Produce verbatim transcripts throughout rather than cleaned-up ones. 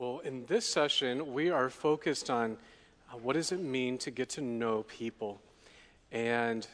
Well, in this session, we are focused on uh, what does it mean to get to know people. And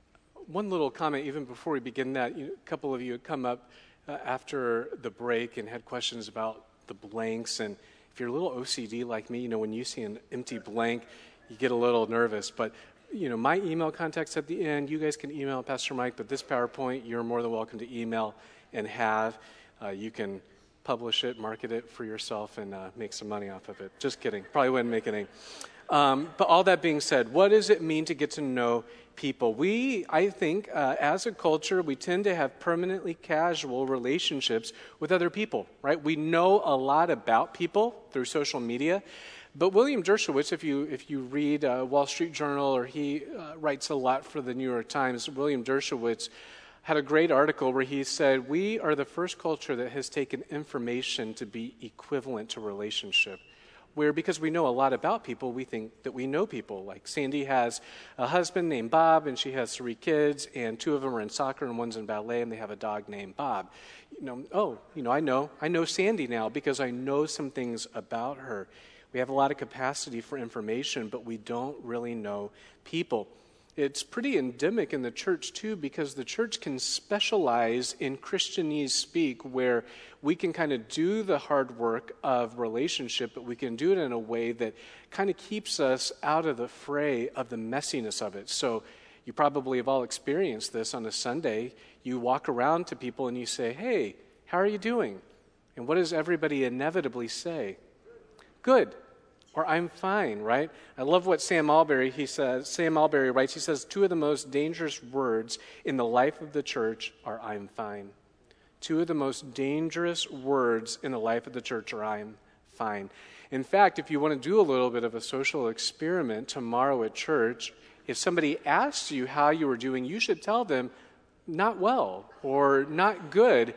one little comment, even before we begin that, you know, a couple of you had come up uh, after the break and had questions about the blanks. And if you're a little O C D like me, you know, when you see an empty blank, you get a little nervous. But, you know, my email contact's at the end. You guys can email Pastor Mike, but this PowerPoint, you're more than welcome to email and have. Uh, you can publish it, market it for yourself, and uh, make some money off of it. Just kidding. Probably wouldn't make any. Um, but all that being said, what does it mean to get to know people? We, I think, uh, as a culture, we tend to have permanently casual relationships with other people, right? We know a lot about people through social media. But William Dershowitz, if you if you read uh, Wall Street Journal, or he uh, writes a lot for the New York Times, William Dershowitz had a great article where he said, we are the first culture that has taken information to be equivalent to relationship. Where, because we know a lot about people, we think that we know people. Like Sandy has a husband named Bob, and she has three kids, and two of them are in soccer, and one's in ballet, and they have a dog named Bob. You know, oh, you know, I know, I know Sandy now because I know some things about her. We have a lot of capacity for information, but we don't really know people. It's pretty endemic in the church, too, because the church can specialize in Christianese speak, where we can kind of do the hard work of relationship, but we can do it in a way that kind of keeps us out of the fray of the messiness of it. So you probably have all experienced this on a Sunday. You walk around to people and you say, hey, how are you doing? And what does everybody inevitably say? Good. Or I'm fine, right? I love what Sam Alberry, he says, Sam Alberry writes, he says, two of the most dangerous words in the life of the church are I'm fine. Two of the most dangerous words in the life of the church are I'm fine. In fact, if you want to do a little bit of a social experiment tomorrow at church, if somebody asks you how you were doing, you should tell them not well or not good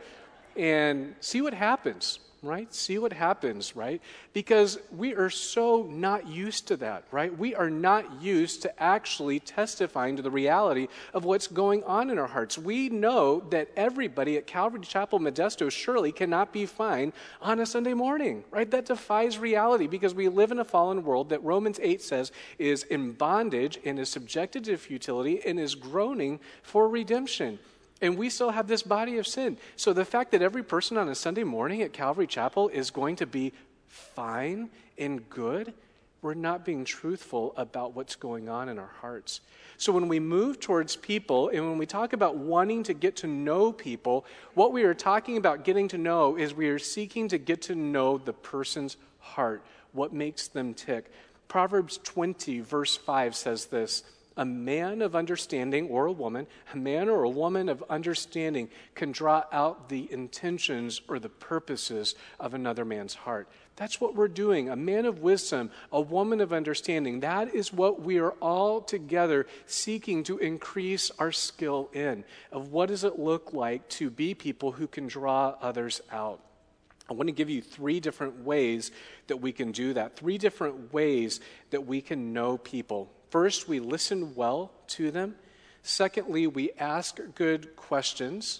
and see what happens. Right? See what happens, right? Because we are so not used to that, right? We are not used to actually testifying to the reality of what's going on in our hearts. We know that everybody at Calvary Chapel Modesto surely cannot be fine on a Sunday morning, right? That defies reality because we live in a fallen world that Romans eight says is in bondage and is subjected to futility and is groaning for redemption. And we still have this body of sin. So the fact that every person on a Sunday morning at Calvary Chapel is going to be fine and good, we're not being truthful about what's going on in our hearts. So when we move towards people and when we talk about wanting to get to know people, what we are talking about getting to know is we are seeking to get to know the person's heart, what makes them tick. Proverbs twenty, verse five says this, a man of understanding, or a woman, a man or a woman of understanding can draw out the intentions or the purposes of another man's heart. That's what we're doing. A man of wisdom, a woman of understanding. That is what we are all together seeking to increase our skill in. Of what does it look like to be people who can draw others out? I want to give you three different ways that we can do that. Three different ways that we can know people. First, we listen well to them. Secondly, we ask good questions.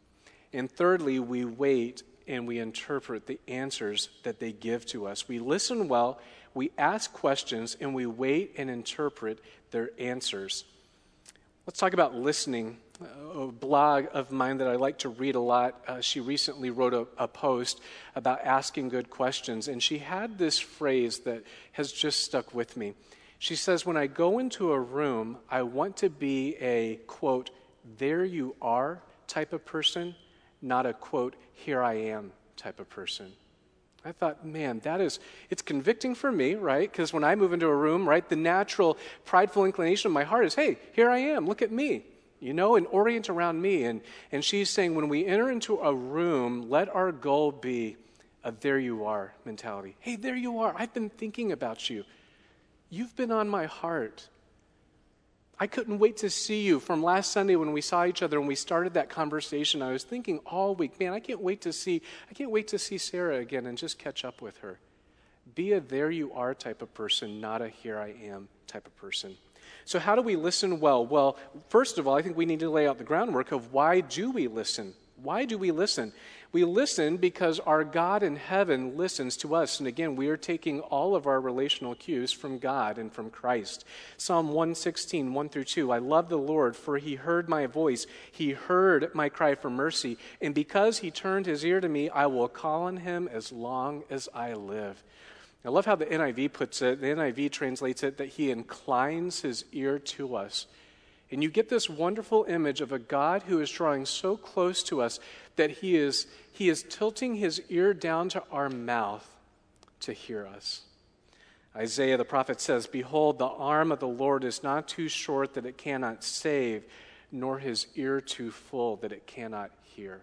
And thirdly, we wait and we interpret the answers that they give to us. We listen well, we ask questions, and we wait and interpret their answers. Let's talk about listening. A blog of mine that I like to read a lot, uh, she recently wrote a, a post about asking good questions, and she had this phrase that has just stuck with me. She says, when I go into a room, I want to be a, quote, there you are type of person, not a, quote, here I am type of person. I thought, man, that is, it's convicting for me, right? Because when I move into a room, right, the natural prideful inclination of my heart is, hey, here I am, look at me, you know, and orient around me. And, and she's saying, when we enter into a room, let our goal be a there you are mentality. Hey, there you are. I've been thinking about you. You've been on my heart. I couldn't wait to see you. From last Sunday when we saw each other and we started that conversation, I was thinking all week, man, I can't wait to see, I can't wait to see Sarah again and just catch up with her. Be a there you are type of person, not a here I am type of person. So how do we listen well? Well, first of all, I think we need to lay out the groundwork of why do we listen? Why do we listen? We listen because our God in heaven listens to us. And again, we are taking all of our relational cues from God and from Christ. Psalm one sixteen, one through two. I love the Lord, for he heard my voice. He heard my cry for mercy. And because he turned his ear to me, I will call on him as long as I live. I love how the N I V puts it. The N I V translates it that he inclines his ear to us. And you get this wonderful image of a God who is drawing so close to us that he is, he is tilting his ear down to our mouth to hear us. Isaiah the prophet says, behold, the arm of the Lord is not too short that it cannot save, nor his ear too full that it cannot hear.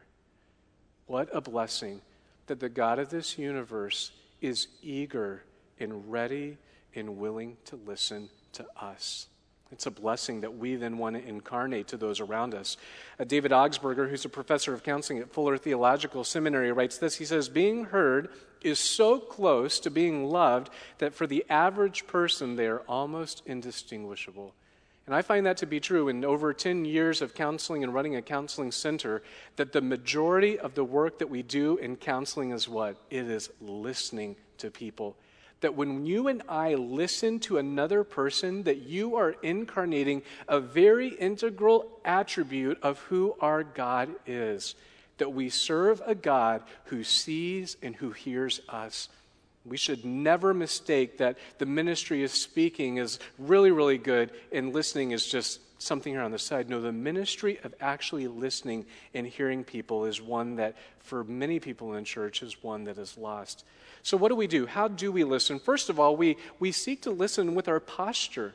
What a blessing that the God of this universe is eager and ready and willing to listen to us. It's a blessing that we then want to incarnate to those around us. Uh, David Augsburger, who's a professor of counseling at Fuller Theological Seminary, writes this. He says, being heard is so close to being loved that for the average person, they are almost indistinguishable. And I find that to be true in over ten years of counseling and running a counseling center, that the majority of the work that we do in counseling is what? It is listening to people. That when you and I listen to another person, that you are incarnating a very integral attribute of who our God is. That we serve a God who sees and who hears us. We should never mistake that the ministry of speaking is really, really good and listening is just something here on the side. No, the ministry of actually listening and hearing people is one that, for many people in church, is one that is lost. So what do we do? How do we listen? First of all, we, we seek to listen with our posture.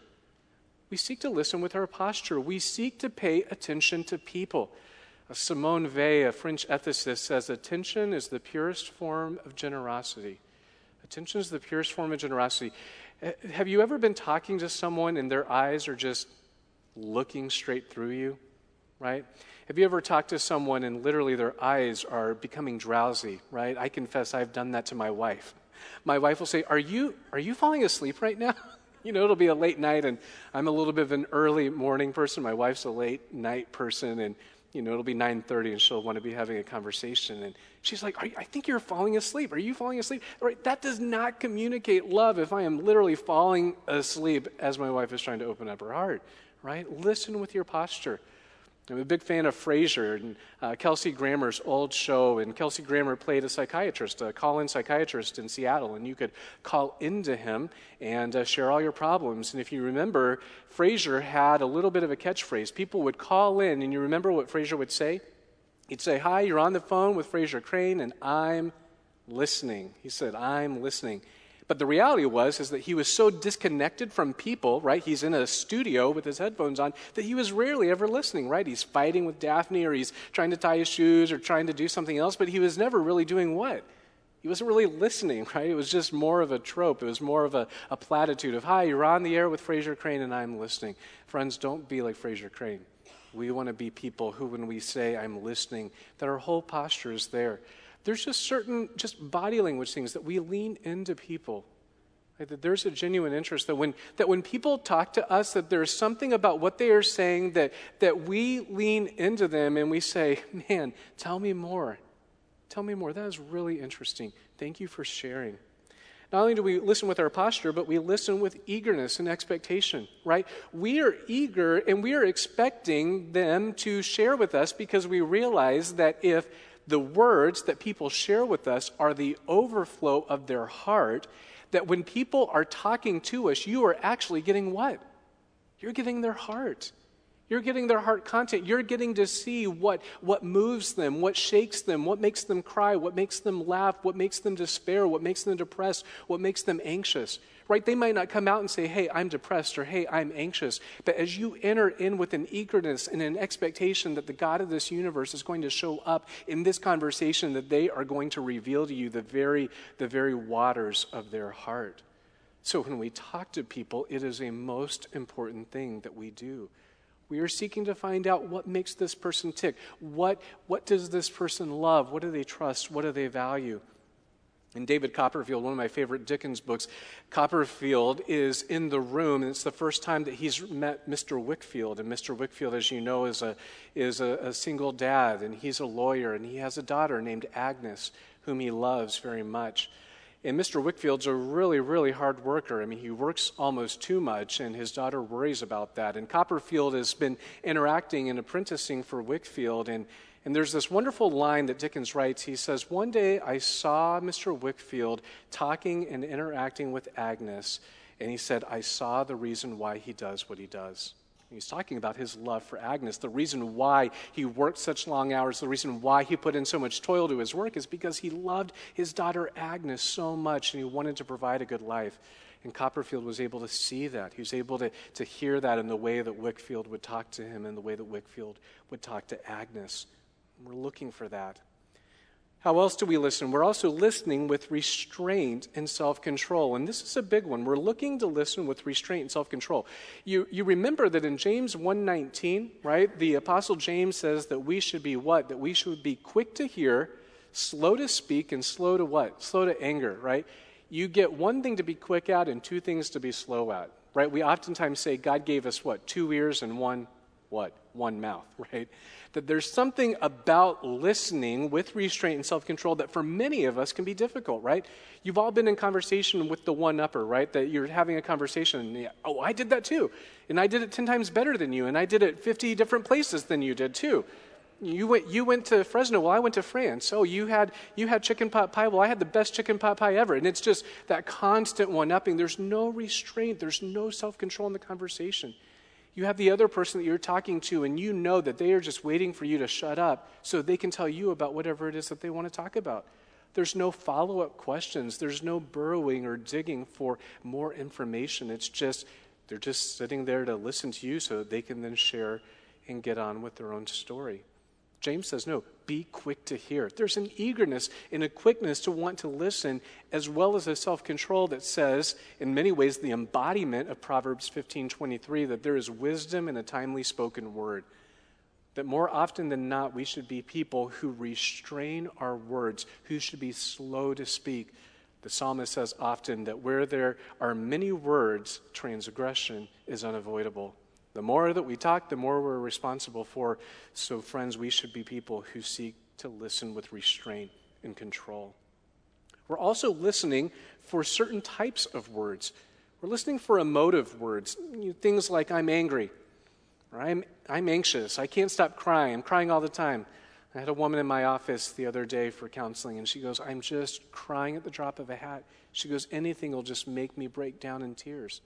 We seek to listen with our posture. We seek to pay attention to people. Simone Weil, a French ethicist, says, attention is the purest form of generosity. Attention is the purest form of generosity. Have you ever been talking to someone and their eyes are just looking straight through you, right? Have you ever talked to someone and literally their eyes are becoming drowsy, right? I confess I've done that to my wife. My wife will say, are you are you falling asleep right now? You know, it'll be a late night and I'm a little bit of an early morning person. My wife's a late night person and, you know, it'll be nine thirty and she'll want to be having a conversation. And she's like, are you, I think you're falling asleep. Are you falling asleep? Right? That does not communicate love if I am literally falling asleep as my wife is trying to open up her heart, right? Listen with your posture. I'm a big fan of Frasier and uh, Kelsey Grammer's old show. And Kelsey Grammer played a psychiatrist, a call-in psychiatrist in Seattle. And you could call into him and uh, share all your problems. And if you remember, Frasier had a little bit of a catchphrase. People would call in, and you remember what Frasier would say? He'd say, hi, you're on the phone with Frasier Crane, and I'm listening. He said, I'm listening. But the reality was is that he was so disconnected from people, right? He's in a studio with his headphones on that he was rarely ever listening, right? He's fighting with Daphne or he's trying to tie his shoes or trying to do something else, but he was never really doing what? He wasn't really listening, right? It was just more of a trope. It was more of a, a platitude of, hi, you're on the air with Frasier Crane and I'm listening. Friends, don't be like Frasier Crane. We want to be people who, when we say I'm listening, that our whole posture is there. There's just certain just body language things that we lean into people. Right? That there's a genuine interest that when that when people talk to us, that there's something about what they are saying that that we lean into them and we say, man, tell me more. Tell me more. That is really interesting. Thank you for sharing. Not only do we listen with our posture, but we listen with eagerness and expectation, right? We are eager and we are expecting them to share with us because we realize that if the words that people share with us are the overflow of their heart, that when people are talking to us, you are actually getting what? You're getting their heart. You're getting their heart content. You're getting to see what, what moves them, what shakes them, what makes them cry, what makes them laugh, what makes them despair, what makes them depressed, what makes them anxious. Right? They might not come out and say, hey, I'm depressed or hey, I'm anxious. But as you enter in with an eagerness and an expectation that the God of this universe is going to show up in this conversation, that they are going to reveal to you the very, the very waters of their heart. So when we talk to people, it is a most important thing that we do. We are seeking to find out what makes this person tick. What, what does this person love? What do they trust? What do they value? In David Copperfield, one of my favorite Dickens books, Copperfield is in the room, and it's the first time that he's met Mister Wickfield. And Mister Wickfield, as you know, is a is a, a single dad, and he's a lawyer, and he has a daughter named Agnes, whom he loves very much. And Mister Wickfield's a really, really hard worker. I mean, he works almost too much, and his daughter worries about that. And Copperfield has been interacting and apprenticing for Wickfield, and And there's this wonderful line that Dickens writes. He says, "One day I saw Mister Wickfield talking and interacting with Agnes, and he said, I saw the reason why he does what he does." He's talking about his love for Agnes. The reason why he worked such long hours, the reason why he put in so much toil to his work is because he loved his daughter Agnes so much, and he wanted to provide a good life. And Copperfield was able to see that. He was able to, to hear that in the way that Wickfield would talk to him and the way that Wickfield would talk to Agnes. We're looking for that. How else do we listen? We're also listening with restraint and self-control. And this is a big one. We're looking to listen with restraint and self-control. You, you remember that in James one nineteen, right, the Apostle James says that we should be what? That we should be quick to hear, slow to speak, and slow to what? Slow to anger, right? You get one thing to be quick at and two things to be slow at, right? We oftentimes say God gave us what? Two ears and one what? One mouth, right? That there's something about listening with restraint and self-control that for many of us can be difficult, right? You've all been in conversation with the one-upper, right? That you're having a conversation, and you, oh, I did that too. And I did it ten times better than you, and I did it fifty different places than you did too. You went you went to Fresno, well, I went to France. Oh, you had you had chicken pot pie, well, I had the best chicken pot pie ever. And it's just that constant one-upping. There's no restraint. There's no self-control in the conversation. You have the other person that you're talking to, and you know that they are just waiting for you to shut up so they can tell you about whatever it is that they want to talk about. There's no follow-up questions. There's no burrowing or digging for more information. It's just, they're just sitting there to listen to you so that they can then share and get on with their own story. James says, no, be quick to hear. There's an eagerness and a quickness to want to listen, as well as a self-control that says, in many ways, the embodiment of Proverbs fifteen twenty-three, that there is wisdom in a timely spoken word. That more often than not, we should be people who restrain our words, who should be slow to speak. The psalmist says often that where there are many words, transgression is unavoidable. The more that we talk, the more we're responsible for. So, friends, we should be people who seek to listen with restraint and control. We're also listening for certain types of words. We're listening for emotive words, things like I'm angry, or I'm, I'm anxious, I can't stop crying, I'm crying all the time. I had a woman in my office the other day for counseling, and she goes, I'm just crying at the drop of a hat. She goes, anything will just make me break down in tears.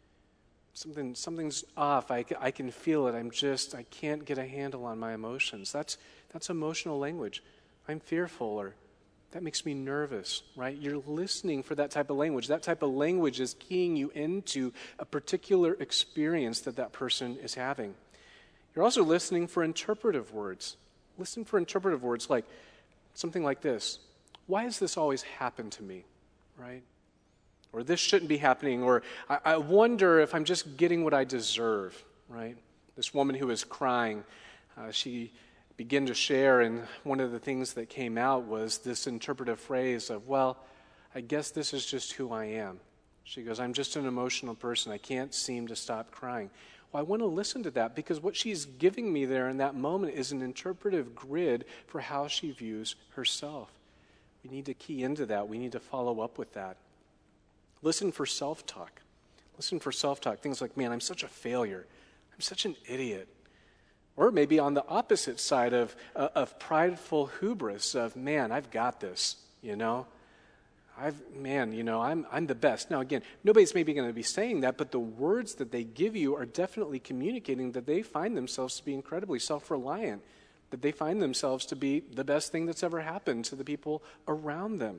Something, something's off. I, I can feel it. I'm just, I can't get a handle on my emotions. That's, that's emotional language. I'm fearful, or that makes me nervous, right? You're listening for that type of language. That type of language is keying you into a particular experience that that person is having. You're also listening for interpretive words. Listen for interpretive words like something like this. Why does this always happen to me, right? Or this shouldn't be happening, or I, I wonder if I'm just getting what I deserve, right? This woman who was crying, uh, she began to share, and one of the things that came out was this interpretive phrase of, well, I guess this is just who I am. She goes, I'm just an emotional person. I can't seem to stop crying. Well, I want to listen to that because what she's giving me there in that moment is an interpretive grid for how she views herself. We need to key into that. We need to follow up with that. Listen for self-talk. Listen for self-talk. Things like, man, I'm such a failure. I'm such an idiot. Or maybe on the opposite side of, uh, of prideful hubris of, man, I've got this, you know. I've, man, you know, I'm I'm the best. Now, again, nobody's maybe going to be saying that, but the words that they give you are definitely communicating that they find themselves to be incredibly self-reliant, that they find themselves to be the best thing that's ever happened to the people around them.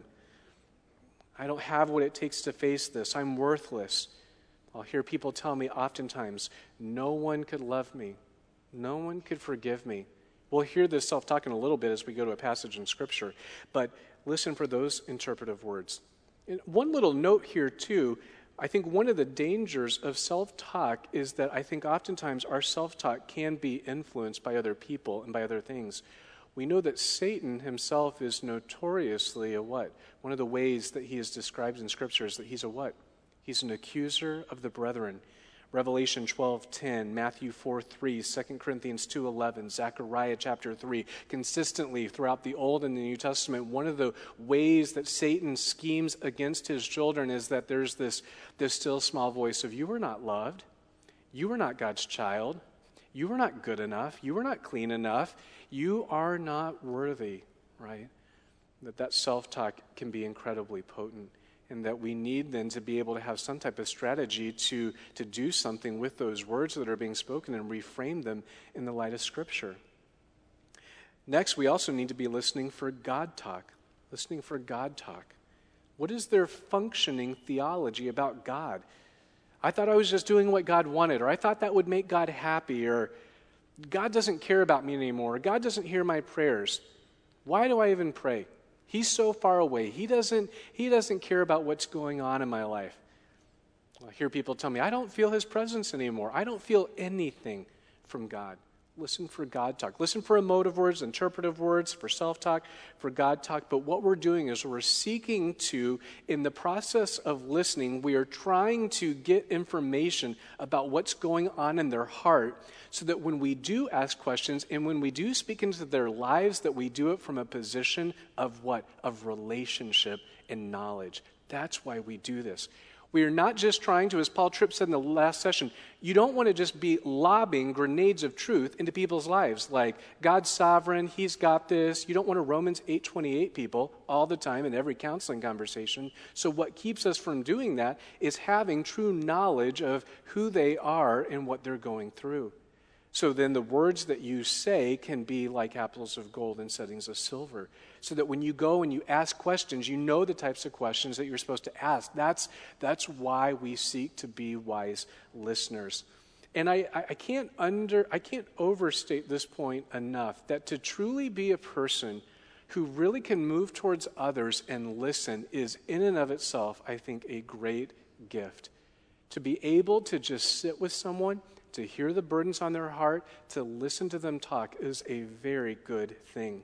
I don't have what it takes to face this. I'm worthless. I'll hear people tell me oftentimes, no one could love me. No one could forgive me. We'll hear this self-talk in a little bit as we go to a passage in Scripture, but listen for those interpretive words. And one little note here, too, I think one of the dangers of self-talk is that I think oftentimes our self-talk can be influenced by other people and by other things. We know that Satan himself is notoriously a what? One of the ways that he is described in Scripture is that he's a what? He's an accuser of the brethren. Revelation twelve ten, Matthew four three, Second Corinthians two eleven, Zechariah chapter three. Consistently throughout the Old and the New Testament, one of the ways that Satan schemes against his children is that there's this, this still small voice of, you were not loved. You were not God's child. You were not good enough. You were not clean enough. You are not worthy, right? That that self-talk can be incredibly potent. And that we need then to be able to have some type of strategy to, to do something with those words that are being spoken and reframe them in the light of Scripture. Next, we also need to be listening for God talk. Listening for God talk. What is their functioning theology about God? I thought I was just doing what God wanted, or I thought that would make God happy, or God doesn't care about me anymore, or God doesn't hear my prayers. Why do I even pray? He's so far away. He doesn't, he doesn't care about what's going on in my life. I hear people tell me, I don't feel his presence anymore. I don't feel anything from God. Listen for God talk. Listen for emotive words, interpretive words, for self-talk, for God talk. But what we're doing is we're seeking to, in the process of listening, we are trying to get information about what's going on in their heart so that when we do ask questions and when we do speak into their lives, that we do it from a position of what? Of relationship and knowledge. That's why we do this. We are not just trying to, as Paul Tripp said in the last session, you don't want to just be lobbing grenades of truth into people's lives, like God's sovereign, he's got this. You don't want to Romans eight twenty-eight people all the time in every counseling conversation. So what keeps us from doing that is having true knowledge of who they are and what they're going through. So then the words that you say can be like apples of gold in settings of silver. So that when you go and you ask questions, you know the types of questions that you're supposed to ask. That's, that's why we seek to be wise listeners. And I, I can't under I can't overstate this point enough, that to truly be a person who really can move towards others and listen is in and of itself, I think, a great gift. To be able to just sit with someone, to hear the burdens on their heart, to listen to them talk is a very good thing.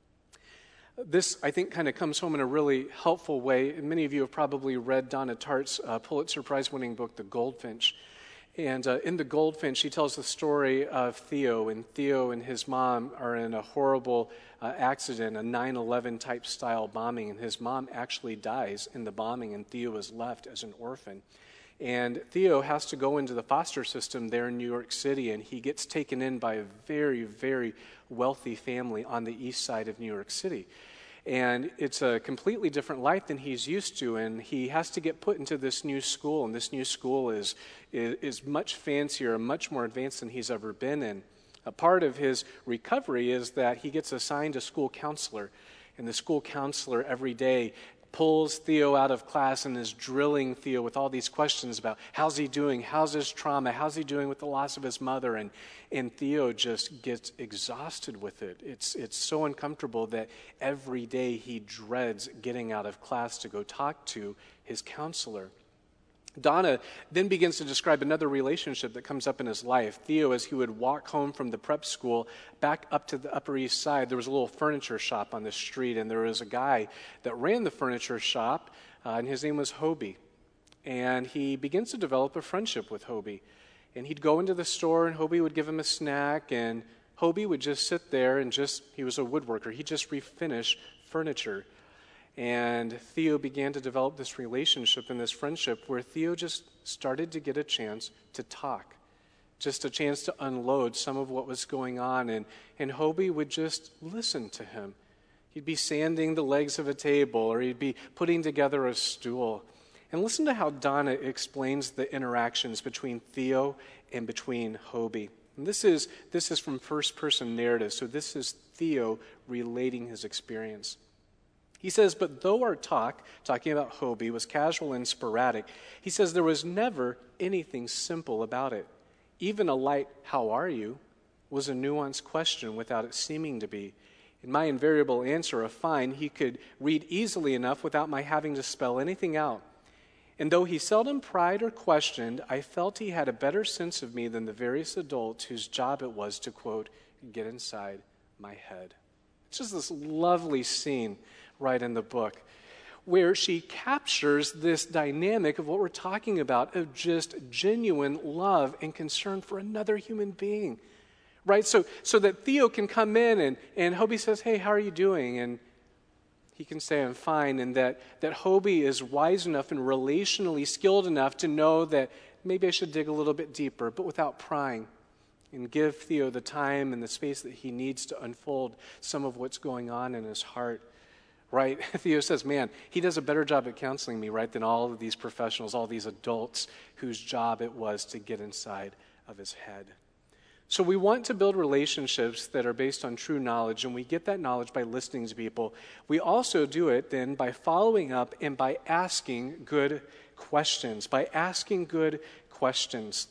This, I think, kind of comes home in a really helpful way. And many of you have probably read Donna Tartt's uh, Pulitzer Prize-winning book, The Goldfinch. And uh, in The Goldfinch, she tells the story of Theo. And Theo and his mom are in a horrible uh, accident, a nine eleven type style bombing. And his mom actually dies in the bombing, and Theo is left as an orphan. And Theo has to go into the foster system there in New York City, and he gets taken in by a very, very wealthy family on the east side of New York City. And it's a completely different life than he's used to, and he has to get put into this new school, and this new school is, is, is much fancier and much more advanced than he's ever been in. A part of his recovery is that he gets assigned a school counselor, and the school counselor every day pulls Theo out of class and is drilling Theo with all these questions about how's he doing, how's his trauma, how's he doing with the loss of his mother, and and Theo just gets exhausted with it. It's it's so uncomfortable that every day he dreads getting out of class to go talk to his counselor. Donna then begins to describe another relationship that comes up in his life. Theo, as he would walk home from the prep school back up to the Upper East Side, there was a little furniture shop on the street, and there was a guy that ran the furniture shop, uh, and his name was Hobie. And he begins to develop a friendship with Hobie. And he'd go into the store, and Hobie would give him a snack, and Hobie would just sit there and just, he was a woodworker, he'd just refinish furniture. And Theo began to develop this relationship and this friendship where Theo just started to get a chance to talk, just a chance to unload some of what was going on. And, and Hobie would just listen to him. He'd be sanding the legs of a table, or he'd be putting together a stool. And listen to how Donna explains the interactions between Theo and between Hobie. And this is, this is from first-person narrative, so this is Theo relating his experience. He says, but though our talk, talking about Hobie, was casual and sporadic, he says there was never anything simple about it. Even a light, how are you, was a nuanced question without it seeming to be. In my invariable answer of fine, he could read easily enough without my having to spell anything out. And though he seldom pried or questioned, I felt he had a better sense of me than the various adults whose job it was to, quote, get inside my head. It's just this lovely scene right in the book where she captures this dynamic of what we're talking about, of just genuine love and concern for another human being, right? So so that Theo can come in and, and Hobie says, hey, how are you doing? And he can say, I'm fine. And that, that Hobie is wise enough and relationally skilled enough to know that maybe I should dig a little bit deeper, but without prying, and give Theo the time and the space that he needs to unfold some of what's going on in his heart. Right? Theo says, man, he does a better job at counseling me, right, than all of these professionals, all these adults whose job it was to get inside of his head. So we want to build relationships that are based on true knowledge, and we get that knowledge by listening to people. We also do it then by following up and by asking good questions, by asking good questions.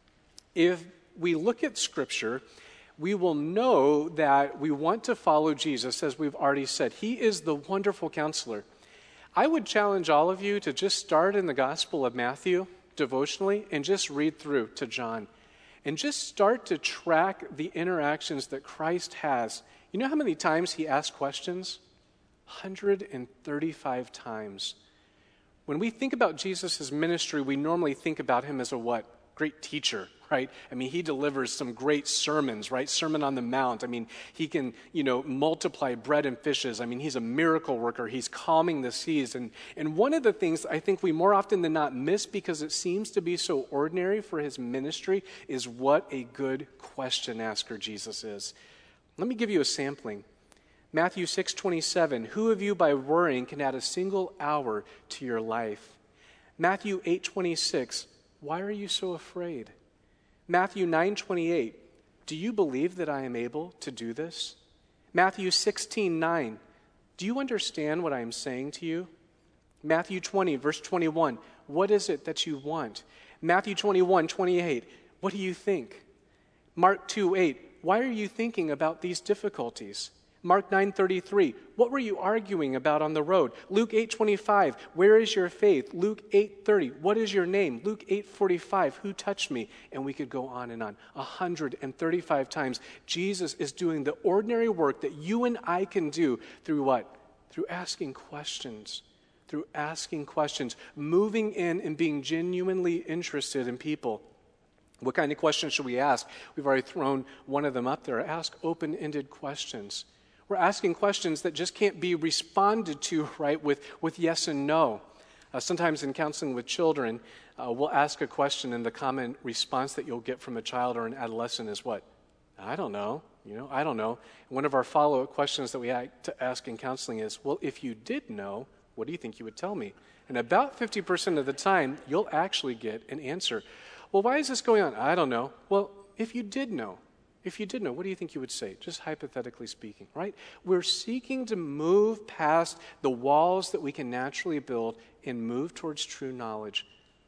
If we look at Scripture, we will know that we want to follow Jesus, as we've already said. He is the wonderful counselor. I would challenge all of you to just start in the Gospel of Matthew devotionally and just read through to John and just start to track the interactions that Christ has. You know how many times he asked questions? one hundred thirty-five times. When we think about Jesus' ministry, we normally think about him as a what? Great teacher, right? I mean, he delivers some great sermons, right? Sermon on the Mount. I mean, he can, you know, multiply bread and fishes. I mean, he's a miracle worker. He's calming the seas. And, and one of the things I think we more often than not miss, because it seems to be so ordinary for his ministry, is what a good question asker Jesus is. Let me give you a sampling. Matthew six twenty-seven, who of you by worrying can add a single hour to your life? Matthew eight twenty-six, why are you so afraid? Matthew nine twenty-eight, do you believe that I am able to do this? Matthew sixteen nine, do you understand what I am saying to you? Matthew twenty, verse twenty-one, what is it that you want? Matthew twenty-one twenty-eight, what do you think? Mark two eight, why are you thinking about these difficulties? Mark nine thirty-three, what were you arguing about on the road? Luke eight twenty-five, where is your faith? Luke eight thirty, what is your name? Luke eight forty-five, who touched me? And we could go on and on. one hundred thirty-five times, Jesus is doing the ordinary work that you and I can do through what? Through asking questions. Through asking questions, moving in and being genuinely interested in people. What kind of questions should we ask? We've already thrown one of them up there. Ask open-ended questions. We're asking questions that just can't be responded to, right, with, with yes and no. Uh, sometimes in counseling with children, uh, we'll ask a question, and the common response that you'll get from a child or an adolescent is what? I don't know. You know, I don't know. One of our follow-up questions that we like to ask in counseling is, well, if you did know, what do you think you would tell me? And about fifty percent of the time, you'll actually get an answer. Well, why is this going on? I don't know. Well, if you did know, If you did know, what do you think you would say? Just hypothetically speaking, right? We're seeking to move past the walls that we can naturally build and move towards true knowledge.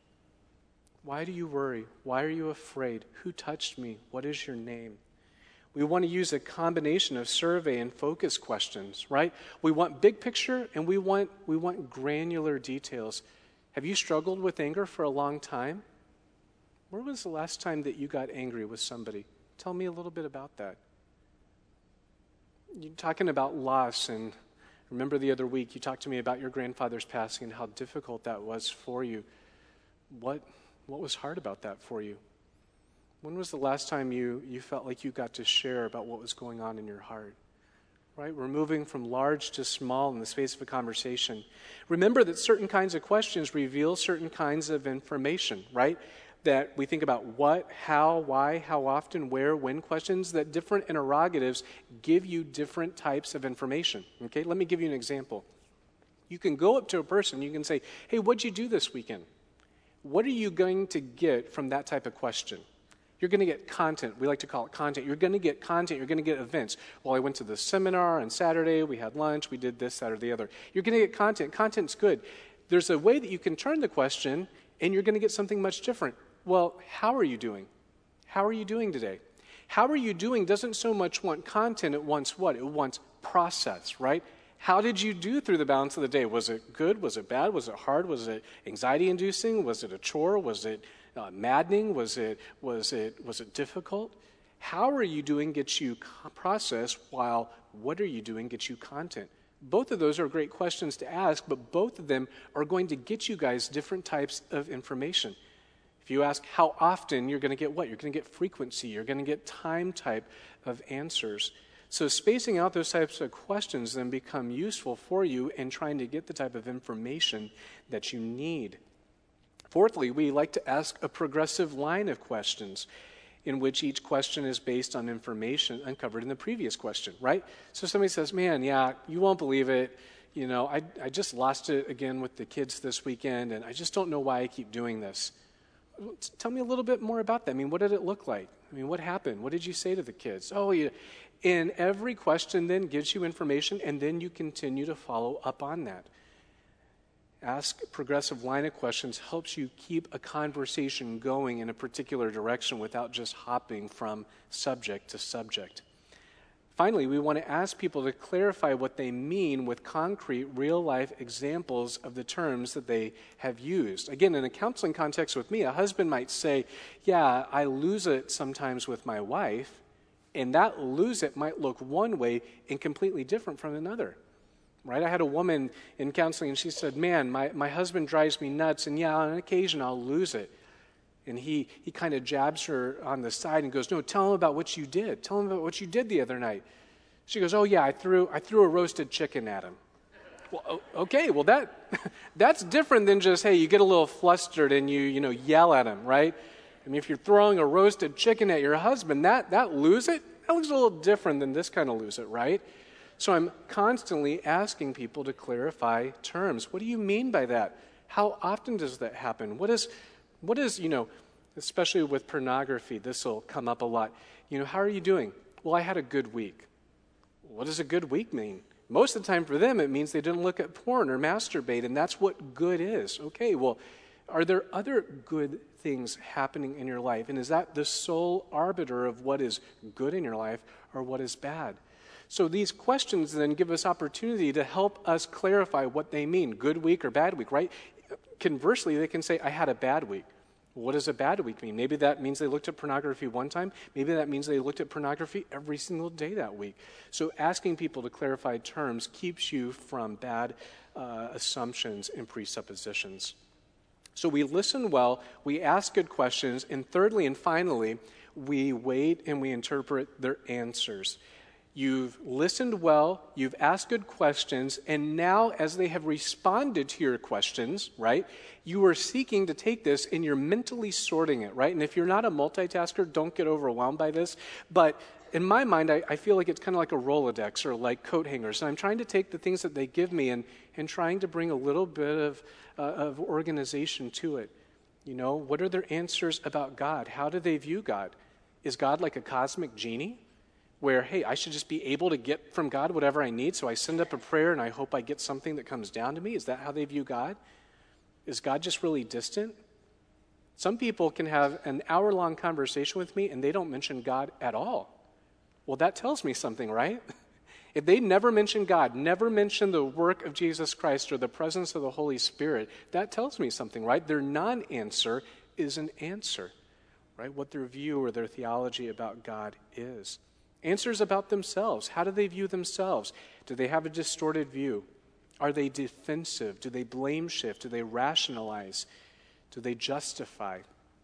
Why do you worry? Why are you afraid? Who touched me? What is your name? We want to use a combination of survey and focus questions, right? We want big picture and we want we want granular details. Have you struggled with anger for a long time? When was the last time that you got angry with somebody? Tell me a little bit about that. You're talking about loss, and remember the other week you talked to me about your grandfather's passing and how difficult that was for you. What what was hard about that for you? When was the last time you, you felt like you got to share about what was going on in your heart? Right? We're moving from large to small in the space of a conversation. Remember that certain kinds of questions reveal certain kinds of information, right? That we think about what, how, why, how often, where, when questions, that different interrogatives give you different types of information. Okay, let me give you an example. You can go up to a person, you can say, hey, what'd you do this weekend? What are you going to get from that type of question? You're going to get content. We like to call it content. You're going to get content. You're going to get events. Well, I went to the seminar on Saturday. We had lunch. We did this, that, or the other. You're going to get content. Content's good. There's a way that you can turn the question, and you're going to get something much different. Well, how are you doing? How are you doing today? How are you doing doesn't so much want content. It wants what? It wants process, right? How did you do through the balance of the day? Was it good? Was it bad? Was it hard? Was it anxiety-inducing? Was it a chore? Was it uh, maddening? Was it was it was it difficult? How are you doing gets you co- process, while what are you doing gets you content. Both of those are great questions to ask, but both of them are going to get you guys different types of information. If you ask how often, you're going to get what? You're going to get frequency. You're going to get time type of answers. So spacing out those types of questions then become useful for you in trying to get the type of information that you need. Fourthly, we like to ask a progressive line of questions, in which each question is based on information uncovered in the previous question, right? So somebody says, man, yeah, you won't believe it. You know, I, I just lost it again with the kids this weekend, and I just don't know why I keep doing this. Tell me a little bit more about that. I mean, what did it look like? I mean, what happened? What did you say to the kids? Oh, yeah. And every question then gives you information, and then you continue to follow up on that. Ask a progressive line of questions helps you keep a conversation going in a particular direction without just hopping from subject to subject. Finally, we want to ask people to clarify what they mean with concrete, real-life examples of the terms that they have used. Again, in a counseling context with me, a husband might say, yeah, I lose it sometimes with my wife, and that lose it might look one way and completely different from another. Right? I had a woman in counseling, and she said, man, my, my husband drives me nuts, and yeah, on occasion I'll lose it. And he, he kind of jabs her on the side and goes, no, tell him about what you did. Tell him about what you did the other night. She goes, oh yeah, I threw I threw a roasted chicken at him. Well, okay, well that that's different than just, hey, you get a little flustered and you, you know, yell at him, right? I mean, if you're throwing a roasted chicken at your husband, that, that lose it, that looks a little different than this kind of lose it, right? So I'm constantly asking people to clarify terms. What do you mean by that? How often does that happen? What is, what is, you know, especially with pornography, this will come up a lot. You know, how are you doing? Well, I had a good week. What does a good week mean? Most of the time for them, it means they didn't look at porn or masturbate, and that's what good is. Okay, well, are there other good things happening in your life? And is that the sole arbiter of what is good in your life or what is bad? So these questions then give us opportunity to help us clarify what they mean, good week or bad week, right? Conversely, they can say, I had a bad week. What does a bad week mean? Maybe that means they looked at pornography one time. Maybe that means they looked at pornography every single day that week. So asking people to clarify terms keeps you from bad uh, assumptions and presuppositions. So we listen well, we ask good questions, and thirdly and finally, we wait and we interpret their answers. You've listened well, you've asked good questions, and now as they have responded to your questions, right, you are seeking to take this and you're mentally sorting it, right? And if you're not a multitasker, don't get overwhelmed by this. But in my mind, I, I feel like it's kind of like a Rolodex or like coat hangers. And I'm trying to take the things that they give me and, and trying to bring a little bit of, uh, of organization to it. You know, what are their answers about God? How do they view God? Is God like a cosmic genie? Where, hey, I should just be able to get from God whatever I need, so I send up a prayer and I hope I get something that comes down to me? Is that how they view God? Is God just really distant? Some people can have an hour-long conversation with me and they don't mention God at all. Well, that tells me something, right? If they never mention God, never mention the work of Jesus Christ or the presence of the Holy Spirit, that tells me something, right? Their non-answer is an answer, right? What their view or their theology about God is. Answers about themselves. How do they view themselves? Do they have a distorted view? Are they defensive? Do they blame shift? Do they rationalize? Do they justify?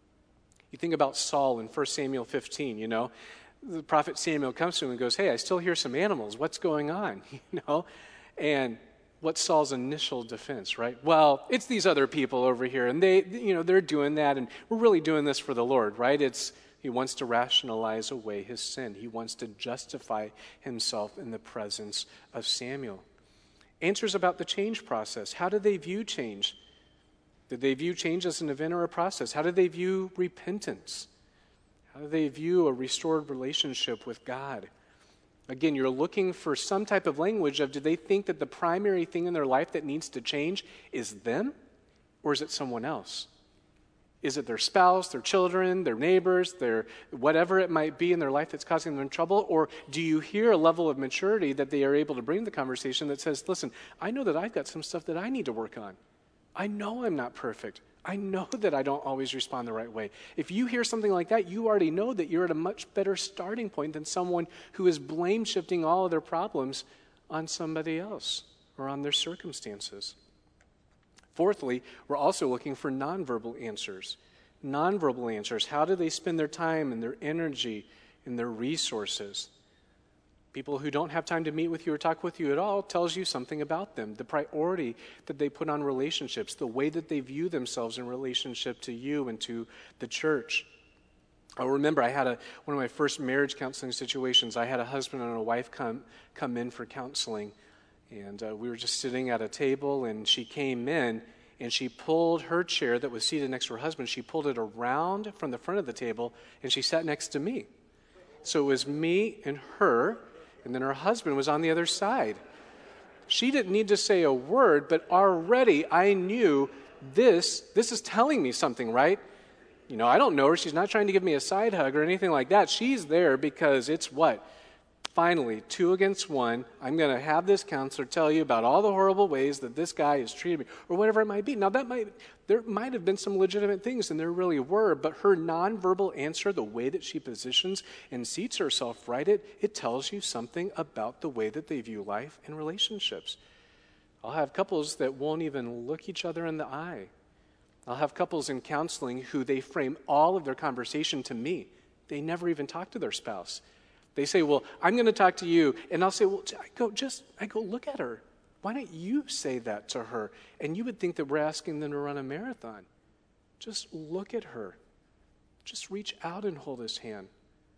You think about Saul in First Samuel fifteen, you know. The prophet Samuel comes to him and goes, hey, I still hear some animals. What's going on? You know? And what's Saul's initial defense, right? Well, it's these other people over here, and they, you know, they're doing that, and we're really doing this for the Lord, right? It's He wants to rationalize away his sin. He wants to justify himself in the presence of Samuel. Answers about the change process. How do they view change? Did they view change as an event or a process? How do they view repentance? How do they view a restored relationship with God? Again, you're looking for some type of language of, do they think that the primary thing in their life that needs to change is them, or is it someone else? Is it their spouse, their children, their neighbors, their whatever it might be in their life that's causing them trouble? Or do you hear a level of maturity that they are able to bring to the conversation that says, listen, I know that I've got some stuff that I need to work on. I know I'm not perfect. I know that I don't always respond the right way. If you hear something like that, you already know that you're at a much better starting point than someone who is blame shifting all of their problems on somebody else or on their circumstances. Fourthly, we're also looking for nonverbal answers. Nonverbal answers. How do they spend their time and their energy and their resources? People who don't have time to meet with you or talk with you at all tells you something about them. The priority that they put on relationships, the way that they view themselves in relationship to you and to the church. I remember I had a one of my first marriage counseling situations. I had a husband and a wife come come in for counseling, and uh, we were just sitting at a table, and she came in, and she pulled her chair that was seated next to her husband. She pulled it around from the front of the table, and she sat next to me. So it was me and her, and then her husband was on the other side. She didn't need to say a word, but already I knew this, this is telling me something, right? You know, I don't know her. She's not trying to give me a side hug or anything like that. She's there because it's what? Finally, two against one, I'm going to have this counselor tell you about all the horrible ways that this guy has treated me, or whatever it might be. Now, that might there might have been some legitimate things, and there really were, but her nonverbal answer, the way that she positions and seats herself right, it, it tells you something about the way that they view life and relationships. I'll have couples that won't even look each other in the eye. I'll have couples in counseling who they frame all of their conversation to me. They never even talk to their spouse. They say, well, I'm going to talk to you. And I'll say, well, I go, just, I go, look at her. Why don't you say that to her? And you would think that we're asking them to run a marathon. Just look at her. Just reach out and hold his hand.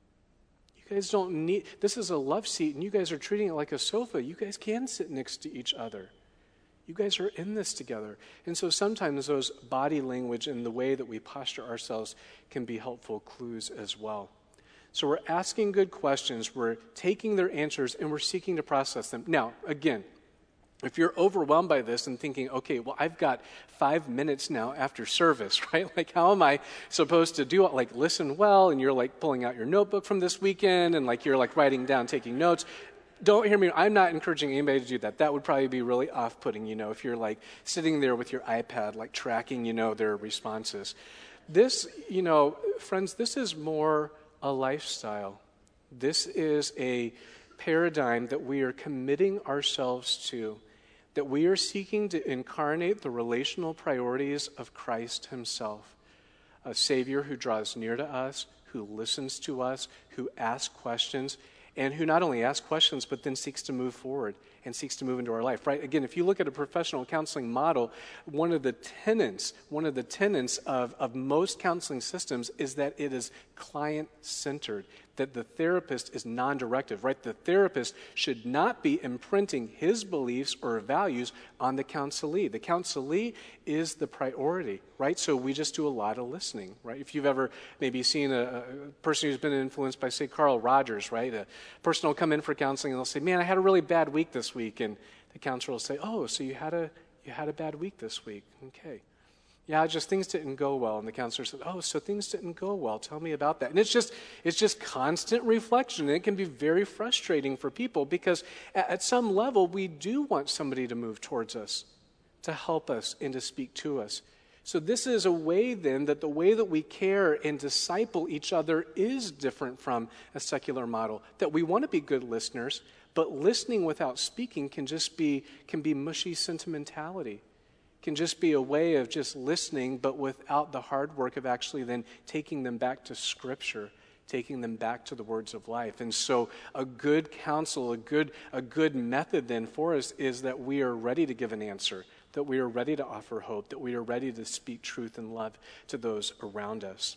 You guys don't need, this is a love seat, and you guys are treating it like a sofa. You guys can sit next to each other. You guys are in this together. And so sometimes those body language and the way that we posture ourselves can be helpful clues as well. So we're asking good questions, we're taking their answers, and we're seeking to process them. Now, again, if you're overwhelmed by this and thinking, okay, well, I've got five minutes now after service, right? Like, how am I supposed to do it? Like, listen well, and you're like pulling out your notebook from this weekend, and like you're like writing down, taking notes. Don't hear me. I'm not encouraging anybody to do that. That would probably be really off-putting, you know, if you're like sitting there with your iPad, like tracking, you know, their responses. This, you know, friends, this is more a lifestyle. This is a paradigm that we are committing ourselves to, that we are seeking to incarnate the relational priorities of Christ himself, a Savior who draws near to us, who listens to us, who asks questions, and who not only asks questions, but then seeks to move forward and seeks to move into our life, right? Again, if you look at a professional counseling model, one of the tenets, one of the tenets of, of most counseling systems is that it is client-centered, that the therapist is non-directive, right? The therapist should not be imprinting his beliefs or values on the counselee. The counselee is the priority, right? So we just do a lot of listening, right? If you've ever maybe seen a, a person who's been influenced by, say, Carl Rogers, right? A person will come in for counseling and they'll say, man, I had a really bad week this week. And the counselor will say, oh, so you had a you had a bad week this week. Okay. Yeah, just things didn't go well. And the counselor said, oh, so things didn't go well. Tell me about that. And it's just it's just constant reflection. And it can be very frustrating for people because at, at some level, we do want somebody to move towards us, to help us and to speak to us. So this is a way then that the way that we care and disciple each other is different from a secular model, that we want to be good listeners, but listening without speaking can just be can be mushy sentimentality. Can just be a way of just listening, but without the hard work of actually then taking them back to Scripture, taking them back to the words of life. And so a good counsel, a good, a good method then for us is that we are ready to give an answer, that we are ready to offer hope, that we are ready to speak truth and love to those around us.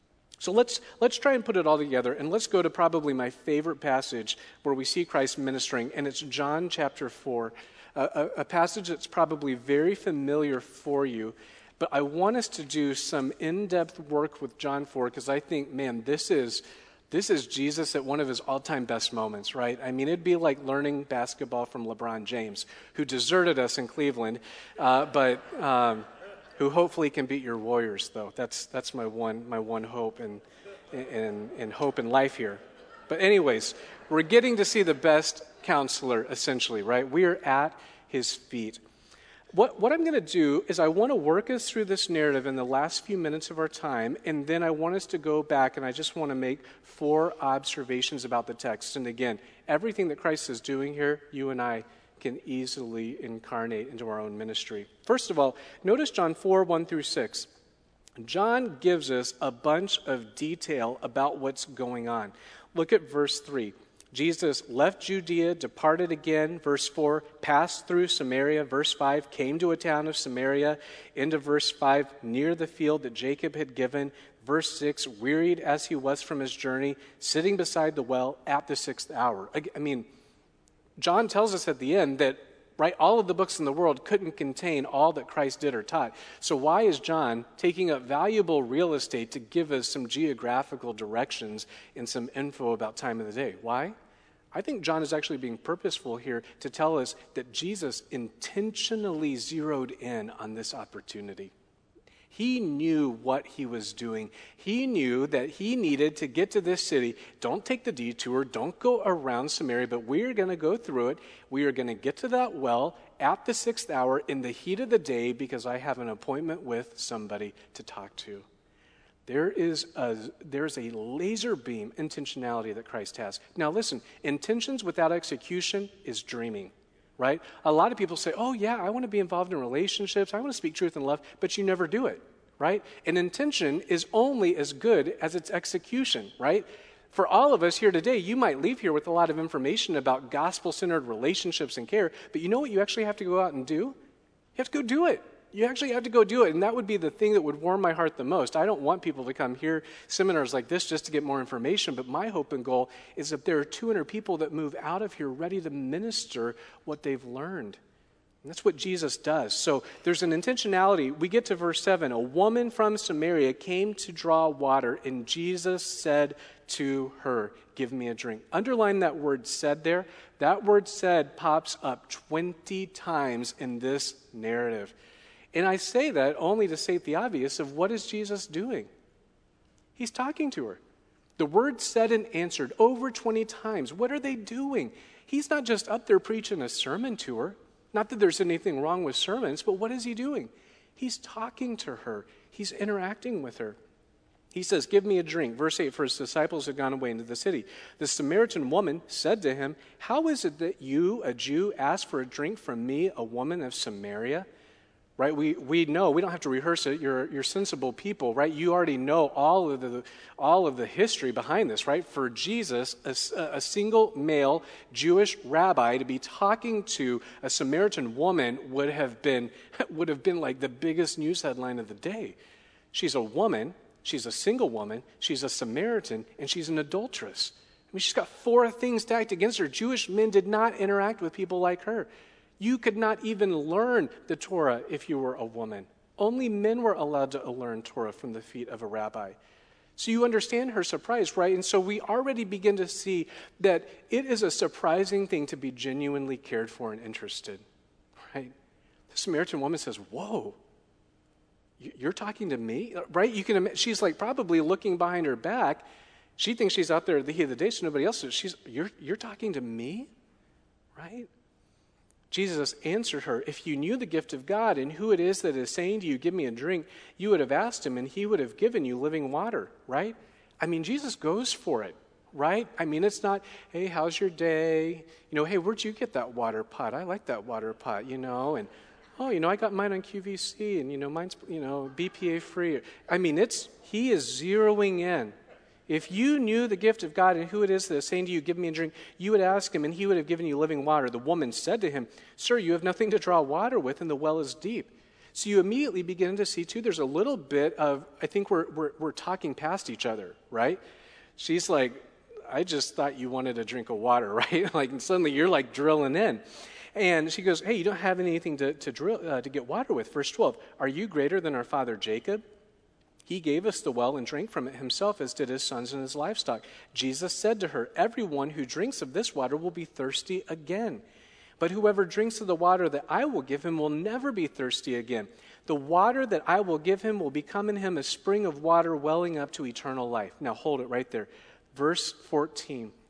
So let's let's try and put it all together, and let's go to probably my favorite passage where we see Christ ministering, and it's John chapter four. A, a passage that's probably very familiar for you, but I want us to do some in-depth work with John four because I think, man, this is this is Jesus at one of his all-time best moments, right? I mean, it'd be like learning basketball from LeBron James, who deserted us in Cleveland, uh, but um, who hopefully can beat your Warriors, though. That's that's my one my one hope and and and hope in life here. But anyways, we're getting to see the best counselor, essentially, right? We are at his feet. what, what I'm going to do is I want to work us through this narrative in the last few minutes of our time, and then I want us to go back, and I just want to make four observations about the text. And again, everything that Christ is doing here, you and I can easily incarnate into our own ministry. First of all, notice John four, one through six. John gives us a bunch of detail about what's going on. Look at verse three. Jesus left Judea, departed again, verse four, passed through Samaria, verse five, came to a town of Samaria, into verse five, near the field that Jacob had given, verse six, wearied as he was from his journey, sitting beside the well at the sixth hour. I mean, John tells us at the end that, right, all of the books in the world couldn't contain all that Christ did or taught. So why is John taking up valuable real estate to give us some geographical directions and some info about time of the day? Why? I think John is actually being purposeful here to tell us that Jesus intentionally zeroed in on this opportunity. He knew what he was doing. He knew that he needed to get to this city. Don't take the detour. Don't go around Samaria, but we are going to go through it. We are going to get to that well at the sixth hour in the heat of the day because I have an appointment with somebody to talk to. There is a, there's a laser beam intentionality that Christ has. Now listen, intentions without execution is dreaming. Right? A lot of people say, oh yeah, I want to be involved in relationships. I want to speak truth and love, but you never do it, right? An intention is only as good as its execution, right? For all of us here today, you might leave here with a lot of information about gospel-centered relationships and care, but you know what you actually have to go out and do? You have to go do it. You actually have to go do it, and that would be the thing that would warm my heart the most. I don't want people to come hear seminars like this just to get more information, but my hope and goal is that there are two hundred people that move out of here ready to minister what they've learned. And that's what Jesus does. So there's an intentionality. We get to verse seven. A woman from Samaria came to draw water, and Jesus said to her, give me a drink. Underline that word said there. That word said pops up twenty times in this narrative. And I say that only to state the obvious of what is Jesus doing? He's talking to her. The word said and answered over twenty times. What are they doing? He's not just up there preaching a sermon to her. Not that there's anything wrong with sermons, but what is he doing? He's talking to her. He's interacting with her. He says, give me a drink. Verse eight, for his disciples had gone away into the city. The Samaritan woman said to him, how is it that you, a Jew, ask for a drink from me, a woman of Samaria? Right, we we know, we don't have to rehearse it, you're, you're sensible people, right? You already know all of the all of the history behind this, right? For Jesus, a, a single male Jewish rabbi to be talking to a Samaritan woman would have been would have been like the biggest news headline of the day. She's a woman, she's a single woman, she's a Samaritan, and she's an adulteress. I mean, she's got four things stacked against her. Jewish men did not interact with people like her. You could not even learn the Torah if you were a woman. Only men were allowed to learn Torah from the feet of a rabbi. So you understand her surprise, right? And so we already begin to see that it is a surprising thing to be genuinely cared for and interested, right? The Samaritan woman says, whoa, you're talking to me, right? You can. She's like probably looking behind her back. She thinks she's out there at the heat of the day, so nobody else is. She's, you're, you're talking to me, right? Jesus answered her, if you knew the gift of God and who it is that is saying to you, give me a drink, you would have asked him and he would have given you living water, right? I mean, Jesus goes for it, right? I mean, it's not, hey, how's your day? You know, hey, where'd you get that water pot? I like that water pot, you know, and, oh, you know, I got mine on Q V C and, you know, mine's, you know, B P A free. I mean, it's, he is zeroing in. If you knew the gift of God and who it is that is saying to you, give me a drink, you would ask him and he would have given you living water. The woman said to him, sir, you have nothing to draw water with and the well is deep. So you immediately begin to see too, there's a little bit of, I think we're, we're, we're talking past each other, right? She's like, I just thought you wanted a drink of water, right? Like, and suddenly you're like drilling in. And she goes, hey, you don't have anything to, to drill, uh, to get water with. Verse twelve, are you greater than our father Jacob? He gave us the well and drank from it himself, as did his sons and his livestock. Jesus said to her, everyone who drinks of this water will be thirsty again. But whoever drinks of the water that I will give him will never be thirsty again. The water that I will give him will become in him a spring of water welling up to eternal life. Now hold it right there. Verse fourteen.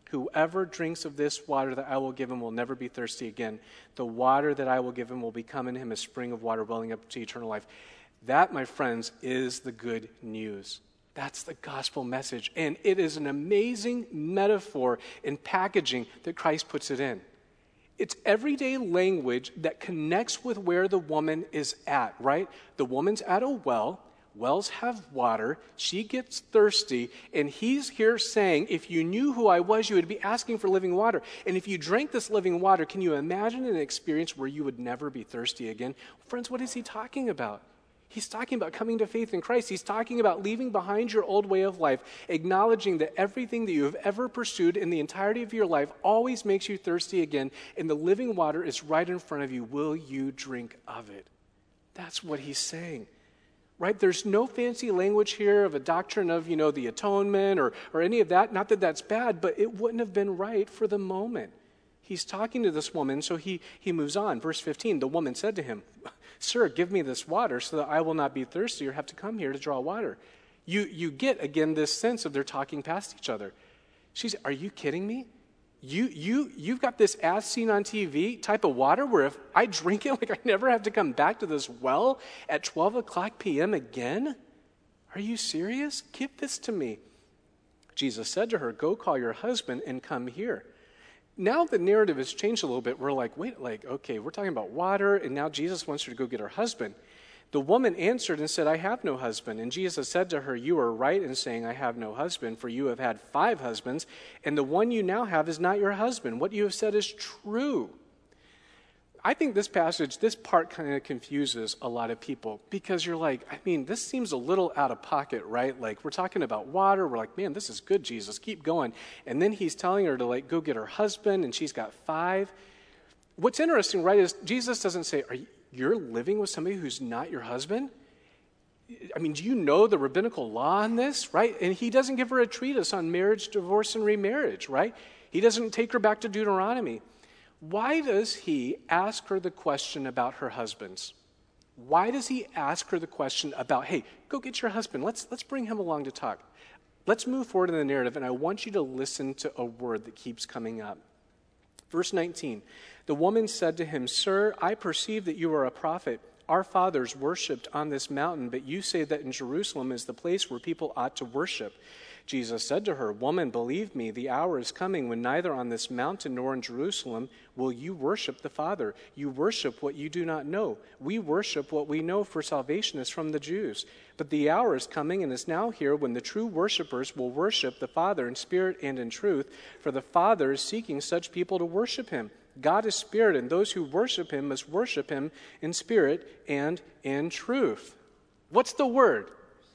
Whoever drinks of this water that I will give him will never be thirsty again. The water that I will give him will become in him a spring of water welling up to eternal life. That, my friends, is the good news. That's the gospel message. And it is an amazing metaphor and packaging that Christ puts it in. It's everyday language that connects with where the woman is at, right? The woman's at a well. Wells have water. She gets thirsty. And he's here saying, if you knew who I was, you would be asking for living water. And if you drank this living water, can you imagine an experience where you would never be thirsty again? Friends, what is he talking about? He's talking about coming to faith in Christ. He's talking about leaving behind your old way of life, acknowledging that everything that you have ever pursued in the entirety of your life always makes you thirsty again, and the living water is right in front of you. Will you drink of it? That's what he's saying. Right? There's no fancy language here of a doctrine of, you know, the atonement or, or any of that. Not that that's bad, but it wouldn't have been right for the moment. He's talking to this woman, so he, he moves on. Verse fifteen, the woman said to him, Sir, give me this water so that I will not be thirsty or have to come here to draw water. You, you get, again, this sense of they're talking past each other. She's, are you kidding me? You, you, you've got this as seen on T V type of water where if I drink it, like I never have to come back to this well at twelve o'clock p.m. again? Are you serious? Give this to me. Jesus said to her, go call your husband and come here. Now the narrative has changed a little bit. We're like, wait, like, okay, we're talking about water, and now Jesus wants her to go get her husband. The woman answered and said, I have no husband. And Jesus said to her, you are right in saying, I have no husband, for you have had five husbands, and the one you now have is not your husband. What you have said is true. I think this passage, this part kind of confuses a lot of people because you're like, I mean, this seems a little out of pocket, right? Like, we're talking about water. We're like, man, this is good, Jesus. Keep going. And then he's telling her to, like, go get her husband, and she's got five. What's interesting, right, is Jesus doesn't say, are you, you're living with somebody who's not your husband? I mean, do you know the rabbinical law on this, right? And he doesn't give her a treatise on marriage, divorce, and remarriage, right? He doesn't take her back to Deuteronomy. Why does he ask her the question about her husbands? Why does he ask her the question about, hey, go get your husband. Let's, let's bring him along to talk. Let's move forward in the narrative, and I want you to listen to a word that keeps coming up. Verse nineteen, the woman said to him, Sir, I perceive that you are a prophet. Our fathers worshipped on this mountain, but you say that in Jerusalem is the place where people ought to worship. Jesus said to her, Woman, believe me, the hour is coming when neither on this mountain nor in Jerusalem will you worship the Father. You worship what you do not know. We worship what we know, for salvation is from the Jews. But the hour is coming and is now here when the true worshipers will worship the Father in spirit and in truth, for the Father is seeking such people to worship him. God is spirit, and those who worship him must worship him in spirit and in truth. What's the word?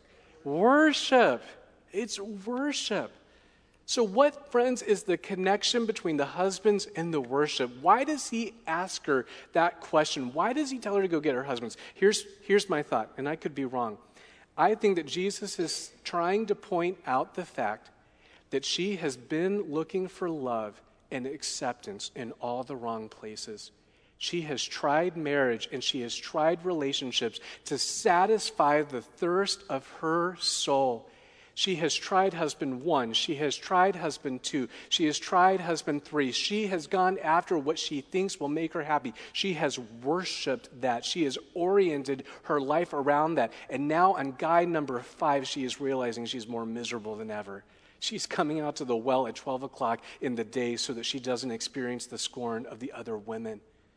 Worship. It's worship. So what, friends, is the connection between the husbands and the worship? Why does he ask her that question? Why does he tell her to go get her husbands? Here's, here's my thought, and I could be wrong. I think that Jesus is trying to point out the fact that she has been looking for love and acceptance in all the wrong places. She has tried marriage and she has tried relationships to satisfy the thirst of her soul. She has tried husband one. She has tried husband two. She has tried husband three. She has gone after what she thinks will make her happy. She has worshiped that. She has oriented her life around that. And now on guy number five, she is realizing she's more miserable than ever. She's coming out to the well at twelve o'clock in the day so that she doesn't experience the scorn of the other women.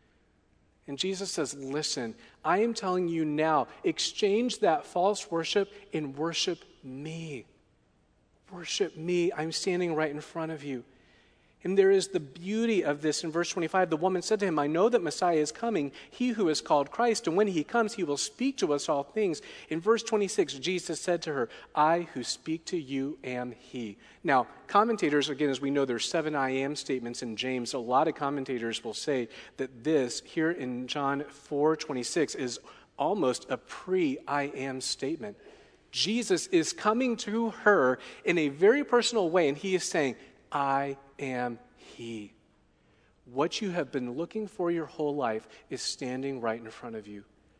And Jesus says, listen, I am telling you now, exchange that false worship and worship me. Worship me. I'm standing right in front of you. And there is the beauty of this in verse twenty-five. The woman said to him, I know that Messiah is coming, he who is called Christ, and when he comes, he will speak to us all things. In verse twenty-six, Jesus said to her, I who speak to you am he. Now, commentators, again, as we know, there's seven I am statements in James. A lot of commentators will say that this here in John four twenty-six is almost a pre-I am statement. Jesus is coming to her in a very personal way, and he is saying, I am he. What you have been looking for your whole life is standing right in front of you.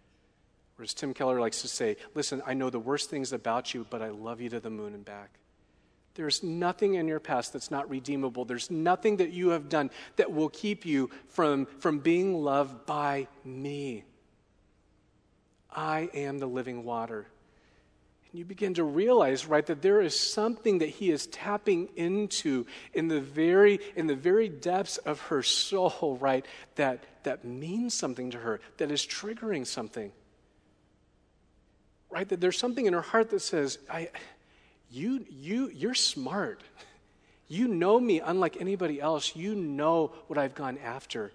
Or as Tim Keller likes to say, listen, I know the worst things about you, but I love you to the moon and back. There's nothing in your past that's not redeemable. There's nothing that you have done that will keep you from, from being loved by me. I am the living water. And you begin to realize, right, that there is something that he is tapping into in the very, in the very depths of her soul, right, that, that means something to her, that is triggering something. Right, that there's something in her heart that says, I... You, you, you're smart. You know me unlike anybody else. You know what I've gone after.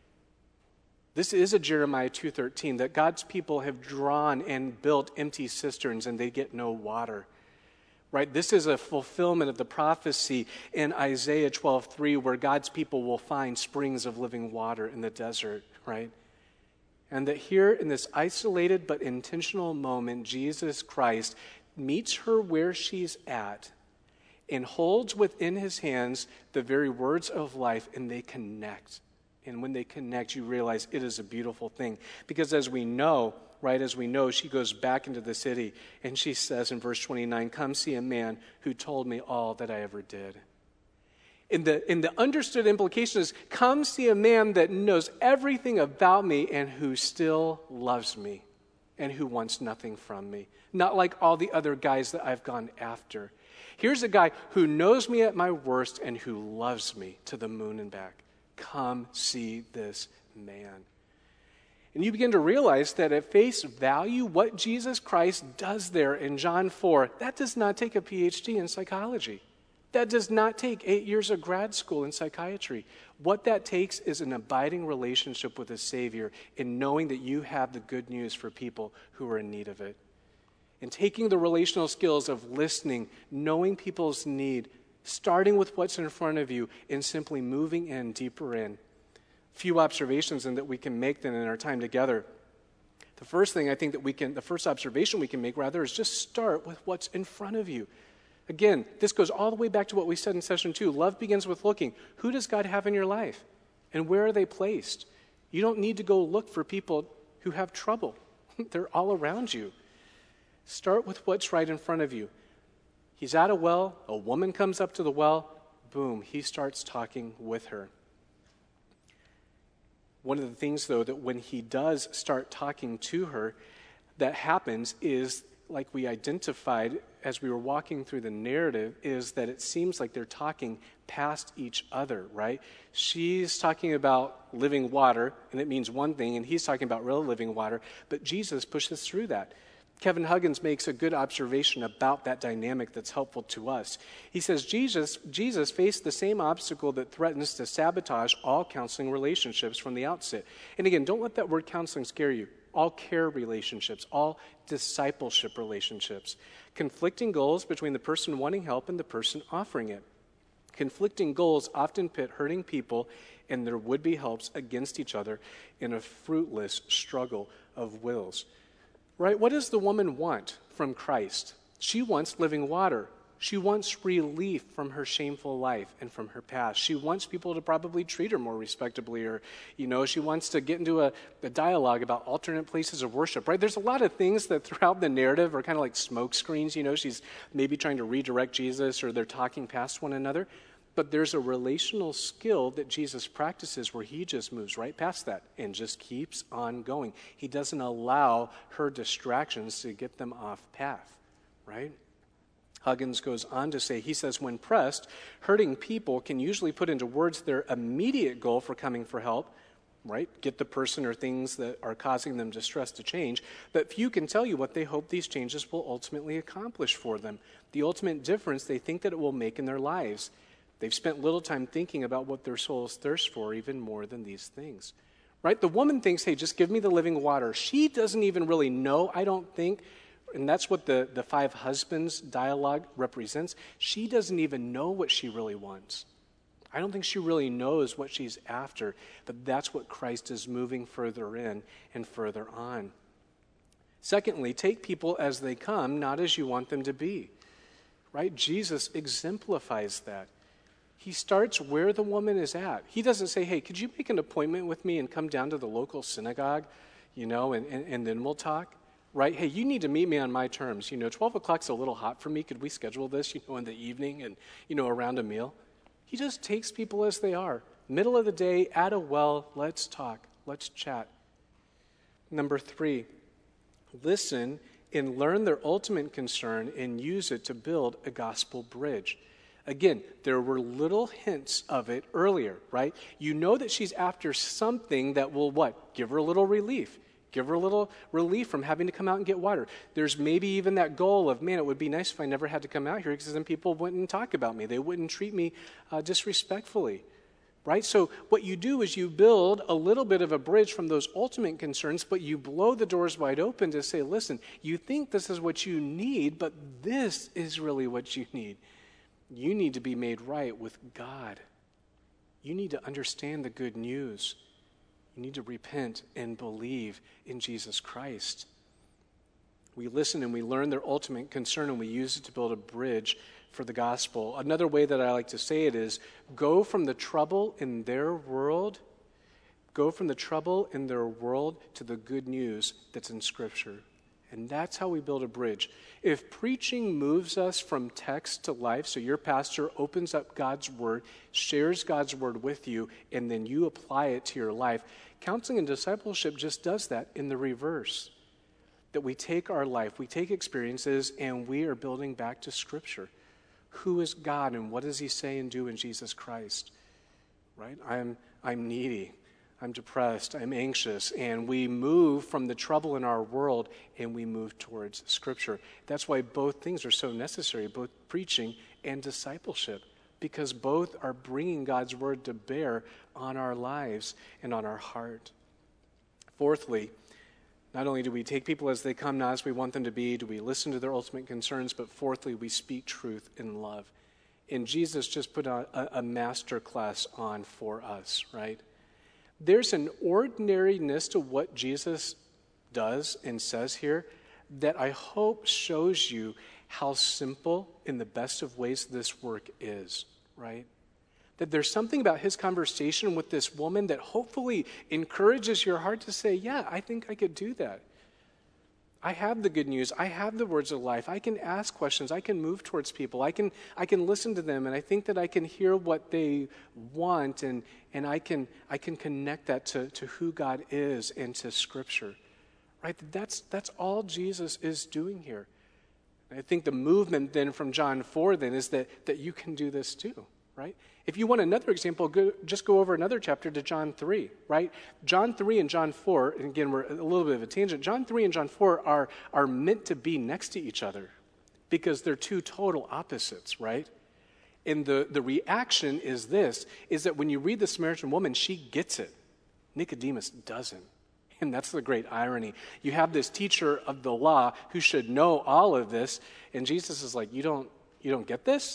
This is a Jeremiah two thirteen, that God's people have drawn and built empty cisterns and they get no water. Right? This is a fulfillment of the prophecy in Isaiah twelve three, where God's people will find springs of living water in the desert, right? And that here in this isolated but intentional moment, Jesus Christ meets her where she's at and holds within his hands the very words of life, and they connect. And when they connect, you realize it is a beautiful thing. Because as we know, right, as we know, she goes back into the city and she says in verse twenty-nine, come see a man who told me all that I ever did. In the, in the understood implication is, come see a man that knows everything about me and who still loves me and who wants nothing from me. Not like all the other guys that I've gone after. Here's a guy who knows me at my worst and who loves me to the moon and back. Come see this man. And you begin to realize that at face value, what Jesus Christ does there in John four, that does not take a P H D in psychology. That does not take eight years of grad school in psychiatry. What that takes is an abiding relationship with a Savior in knowing that you have the good news for people who are in need of it. And taking the relational skills of listening, knowing people's need, starting with what's in front of you, and simply moving in, deeper in. Few observations and that we can make then in our time together. The first thing I think that we can, the first observation we can make rather is just start with what's in front of you. Again, this goes all the way back to what we said in session two. Love begins with looking. Who does God have in your life? And where are they placed? You don't need to go look for people who have trouble. They're all around you. Start with what's right in front of you. He's at a well. A woman comes up to the well. Boom, he starts talking with her. One of the things, though, that when he does start talking to her, that happens is, like we identified as we were walking through the narrative, is that it seems like they're talking past each other, right? She's talking about living water, and it means one thing, and he's talking about real living water, but Jesus pushes through that. Kevin Huggins makes a good observation about that dynamic that's helpful to us. He says Jesus, Jesus faced the same obstacle that threatens to sabotage all counseling relationships from the outset. And again, don't let that word counseling scare you. All care relationships, all discipleship relationships. Conflicting goals between the person wanting help and the person offering it. Conflicting goals often pit hurting people and their would-be helps against each other in a fruitless struggle of wills. Right? What does the woman want from Christ? She wants living water. She wants relief from her shameful life and from her past. She wants people to probably treat her more respectably, or, you know, she wants to get into a, a dialogue about alternate places of worship, right? There's a lot of things that throughout the narrative are kind of like smoke screens, you know, she's maybe trying to redirect Jesus, or they're talking past one another. But there's a relational skill that Jesus practices where he just moves right past that and just keeps on going. He doesn't allow her distractions to get them off path, right? Huggins goes on to say, he says, when pressed, hurting people can usually put into words their immediate goal for coming for help, right? Get the person or things that are causing them distress to change. But few can tell you what they hope these changes will ultimately accomplish for them. The ultimate difference they think that it will make in their lives. They've spent little time thinking about what their souls thirst for even more than these things, right? The woman thinks, hey, just give me the living water. She doesn't even really know, I don't think, and that's what the, the five husbands dialogue represents. She doesn't even know what she really wants. I don't think she really knows what she's after, but that's what Christ is moving further in and further on. Secondly, take people as they come, not as you want them to be, right? Jesus exemplifies that. He starts where the woman is at. He doesn't say, hey, could you make an appointment with me and come down to the local synagogue, you know, and, and, and then we'll talk. right? Hey, you need to meet me on my terms. You know, twelve o'clock's a little hot for me. Could we schedule this, you know, in the evening and, you know, around a meal? He just takes people as they are. Middle of the day, at a well, let's talk. Let's chat. Number three, listen and learn their ultimate concern and use it to build a gospel bridge. Again, there were little hints of it earlier, right? You know that she's after something that will what? Give her a little relief. Give her a little relief from having to come out and get water. There's maybe even that goal of, man, it would be nice if I never had to come out here because then people wouldn't talk about me. They wouldn't treat me uh, disrespectfully, right? So what you do is you build a little bit of a bridge from those ultimate concerns, but you blow the doors wide open to say, listen, you think this is what you need, but this is really what you need. You need to be made right with God. You need to understand the good news. You need to repent and believe in Jesus Christ. We listen and we learn their ultimate concern and we use it to build a bridge for the gospel. Another way that I like to say it is go from the trouble in their world, go from the trouble in their world to the good news that's in Scripture. And that's how we build a bridge. If preaching moves us from text to life, so your pastor opens up God's word, shares God's word with you, and then you apply it to your life, counseling and discipleship just does that in the reverse. That we take our life, we take experiences, and we are building back to Scripture. Who is God and what does he say and do in Jesus Christ? Right? I'm, I'm needy. I'm depressed, I'm anxious, and we move from the trouble in our world and we move towards Scripture. That's why both things are so necessary, both preaching and discipleship, because both are bringing God's word to bear on our lives and on our heart. Fourthly, not only do we take people as they come, not as we want them to be, do we listen to their ultimate concerns, but fourthly, we speak truth in love. And Jesus just put a, a master class on for us, right? There's an ordinariness to what Jesus does and says here that I hope shows you how simple in the best of ways this work is, right? That there's something about his conversation with this woman that hopefully encourages your heart to say, yeah, I think I could do that. I have the good news. I have the words of life. I can ask questions. I can move towards people. I can I can listen to them, and I think that I can hear what they want, and, and I can I can connect that to, to who God is and to Scripture. Right? That's that's all Jesus is doing here. And I think the movement then from John four then is that, that you can do this too. Right? If you want another example, go, just go over another chapter to John three, right? John three and John four, and again, we're a little bit of a tangent. John three and John four are, are meant to be next to each other because they're two total opposites, right? And the, the reaction is this, is that when you read the Samaritan woman, she gets it. Nicodemus doesn't. And that's the great irony. You have this teacher of the law who should know all of this, and Jesus is like, you don't, you don't get this?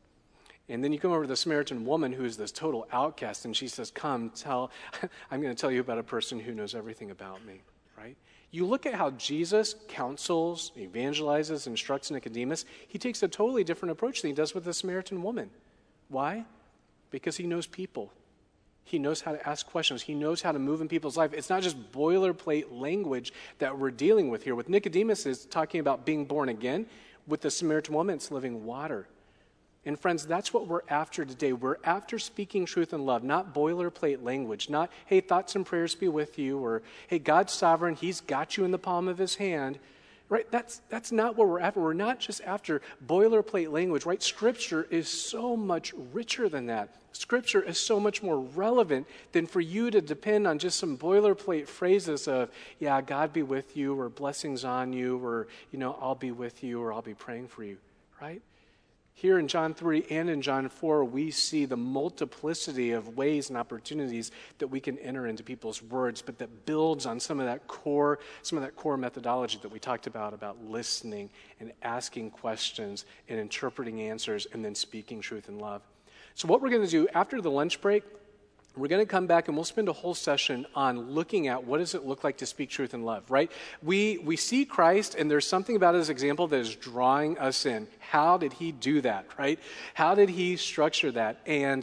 And then you come over to the Samaritan woman who is this total outcast, and she says, come, tell, I'm going to tell you about a person who knows everything about me, right? You look at how Jesus counsels, evangelizes, instructs Nicodemus. He takes a totally different approach than he does with the Samaritan woman. Why? Because he knows people. He knows how to ask questions. He knows how to move in people's life. It's not just boilerplate language that we're dealing with here. With Nicodemus, it's talking about being born again. With the Samaritan woman, it's living water. And friends, that's what we're after today. We're after speaking truth in love, not boilerplate language, not, hey, thoughts and prayers be with you, or, hey, God's sovereign, he's got you in the palm of his hand. Right? That's that's not what we're after. We're not just after boilerplate language, right? Scripture is so much richer than that. Scripture is so much more relevant than for you to depend on just some boilerplate phrases of, yeah, God be with you, or blessings on you, or, you know, I'll be with you, or I'll be praying for you, right? Here in John three and in John four, we see the multiplicity of ways and opportunities that we can enter into people's words, but that builds on some of that core, some of that core methodology that we talked about, about listening and asking questions and interpreting answers and then speaking truth in love. So what we're going to do after the lunch break, we're going to come back and we'll spend a whole session on looking at what does it look like to speak truth in love, right? We we see Christ, and there's something about his example that is drawing us in. How did he do that, right? How did he structure that? And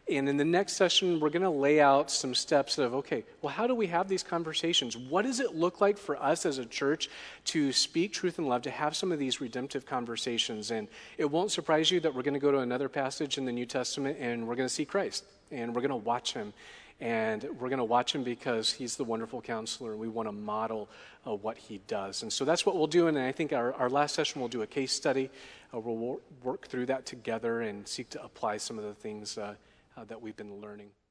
And in the next session, we're going to lay out some steps of, okay, well, how do we have these conversations? What does it look like for us as a church to speak truth and love, to have some of these redemptive conversations? And it won't surprise you that we're going to go to another passage in the New Testament and we're going to see Christ and we're going to watch him. And we're going to watch him because he's the wonderful counselor, and we want to model uh, what he does. And so that's what we'll do. And I think our, our last session, we'll do a case study. Uh, we'll wor- work through that together and seek to apply some of the things uh, uh, that we've been learning.